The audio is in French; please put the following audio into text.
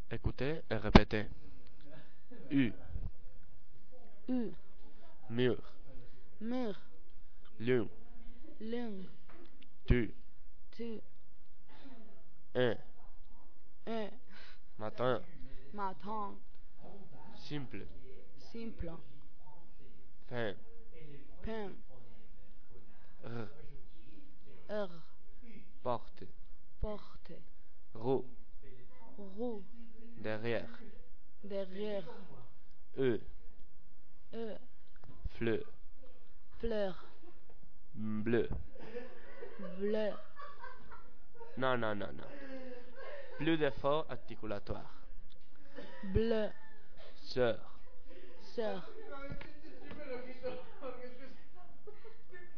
Écoutez et répétez. U, U, mur, mur, lune, lune, tu, tu, un, un, matin, matin, simple, simple, fin, pain, r, heure, porte, porte, roue, roue, derrière, derrière, E, e, fleur, fleur, bleu. bleu, Non, non, non, non. Plus d'efforts articulatoires. bleu, Sœur, sœur,